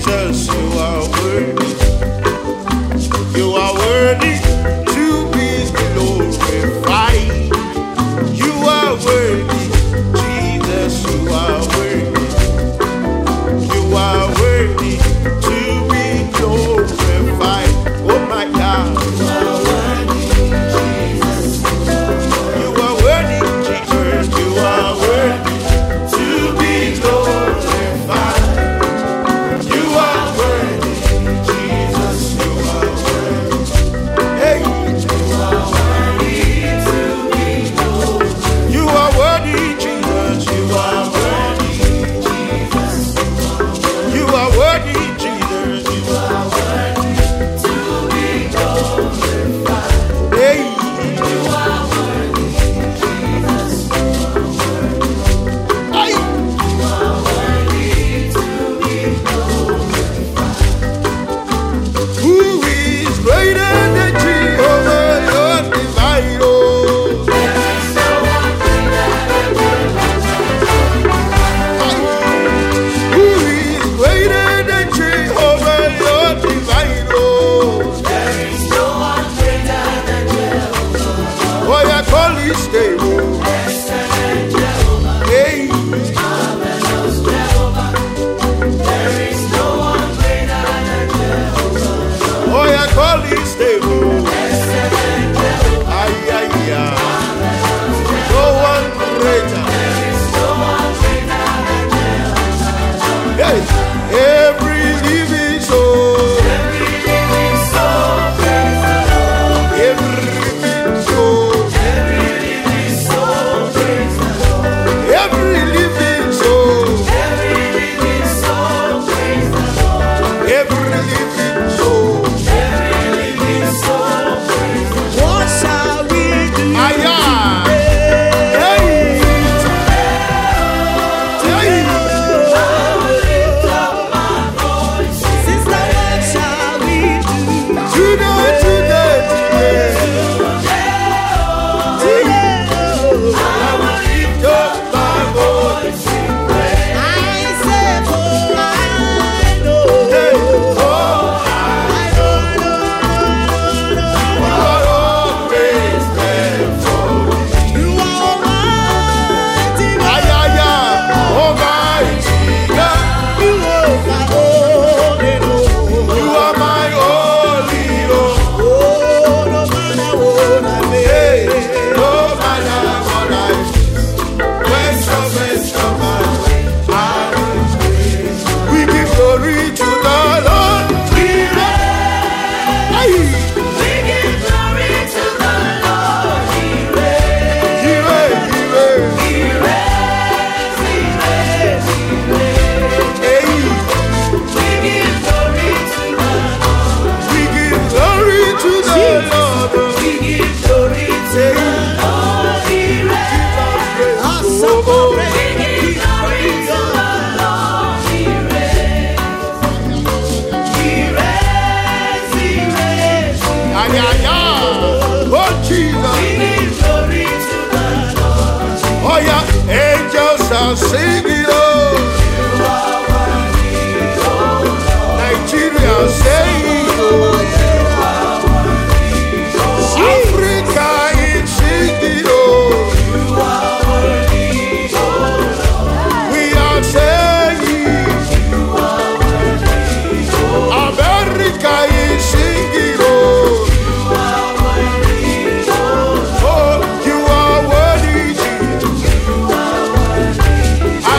Jesus, you are worthy. You are worthy to be glorified. You are worthy, Jesus, you are worthy. You are worthy to be glorified. Oh my God. You are worthy, Jesus. You are worthy to be glorified. You are worthy, Jesus. You are worthy. Hey. You are worthy, Jesus. You are worthy. You are worthy, Jesus. You are worthy to be glorified. Hey. You are worthy, Jesus. Hey. You are worthy to be glorified. Who is greater than Jehovah, your divine? There is no one greater than Who is greater than Jehovah, your divine? There is no one greater than Jehovah. Oh, yeah, call his name. Excellent Jehovah. Hey. Marvelous Jehovah. There is no one greater than Jehovah. Oh, yeah, call his name. Excellent Jehovah. Ay, ay, ay. No one greater. There is no one greater than Jehovah. Hey. Every living soul. Every living soul. Praise the Lord. Every living soul. Every living soul. Praise the Lord. Every living soul. Every living soul. Praise the Lord. Every living soul. Every living soul. Praise the Lord. What shall we do? Hey. Hey. Sister, what shall we do? Today, today, today. I will lift up my voice in praise. I say, for I know. Hey. Oh, I know. you are always there for me. You are almighty God. Ay, ay, ay. Almighty God. You are my only Lord. You are my only hope. Oh, no matter what I Hey, may. no matter what I do, west of my way, I will praise. We give glory to the Lord. We reign. Hey. We give glory to the Lord. He reigns. He reign, he reign. He reigns. He reigns. He reigns. Hey. We give glory to the Lord. We give glory to the Lord. We give glory to the Lord. He reigns. Oh, oh. We give glory to the Lord. He reigns. He reigns. He reigns. Ay, ay, ay. Oh, Jesus. We give glory to the Lord. Oh, yeah. Angels are singing. Oh. You are worthy, oh Lord. Nigeria saying. Oh. Africa is singing. Oh. You are worthy, oh Lord. We are saying. You are worthy, oh America is singing. Oh. You are worthy, oh Oh, you are worthy, Jesus. You are worthy,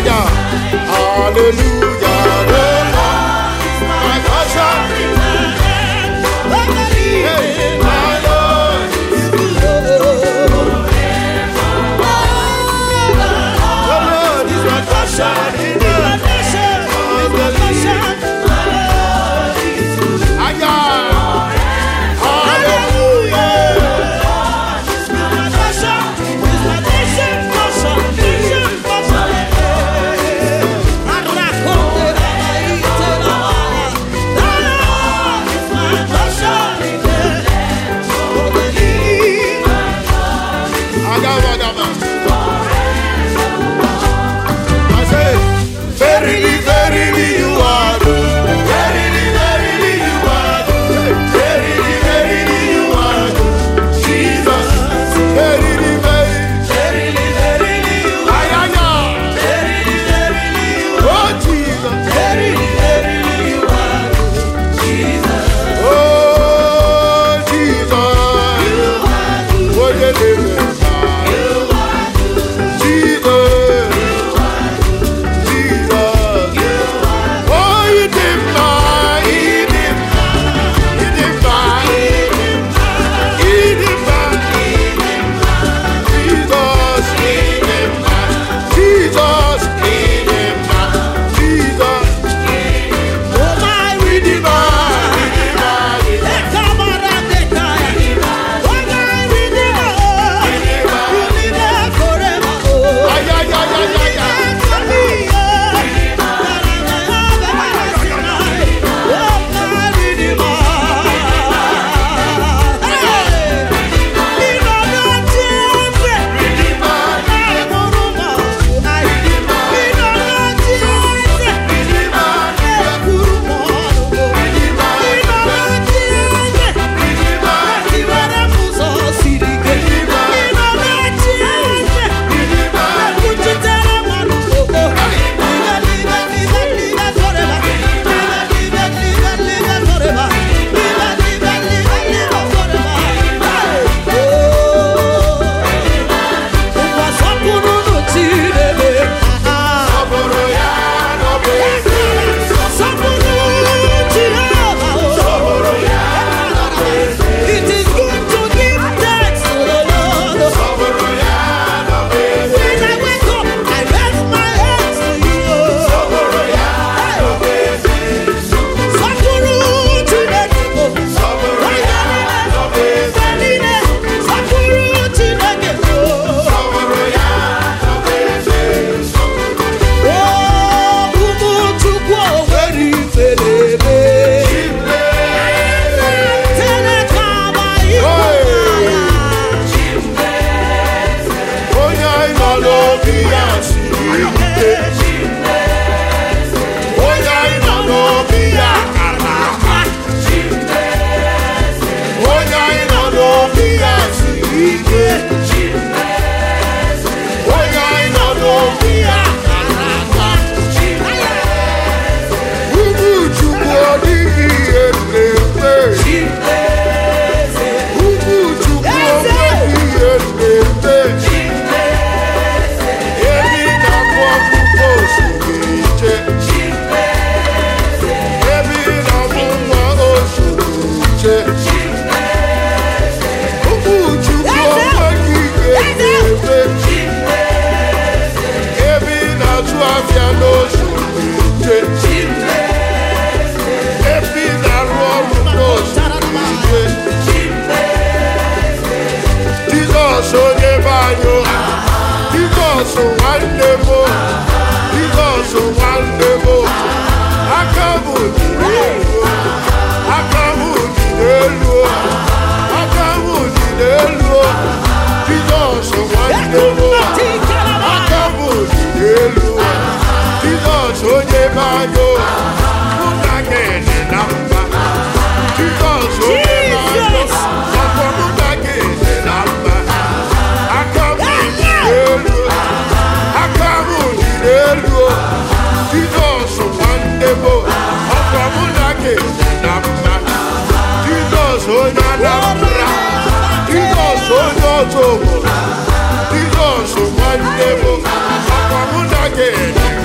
Jesus, one day,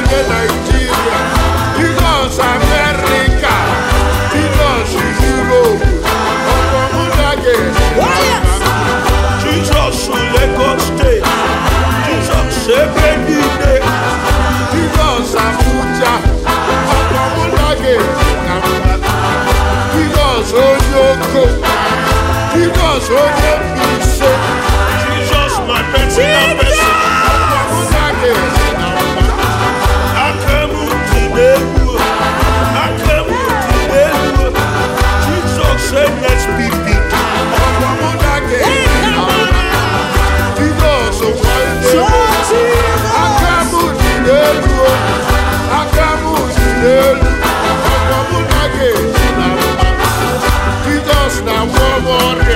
onye Nigeria, Jizọs America, Jizọs Europe, ọkọmụda ga-esi Jesus Lagos State, Jesus ebe niile, Jizọs Abuja, ọkọmụda ga-esi na mmadụ, Jizọs onye oko, Jizọs onye Mbaise, Jesus my personal person. ọkọmụda ga-esi na mmadụ. Akamu Tinegu, Akamu Tinegu, Jesus said let's be big. ọkọmụda ga-esi na mmadụ. Jizọs nwanne Akamu dị n'elu, Akamu dị n'elu, ọkọmụda ga-esi na mmadụ. Jizọs na-agwọ m ọrịa.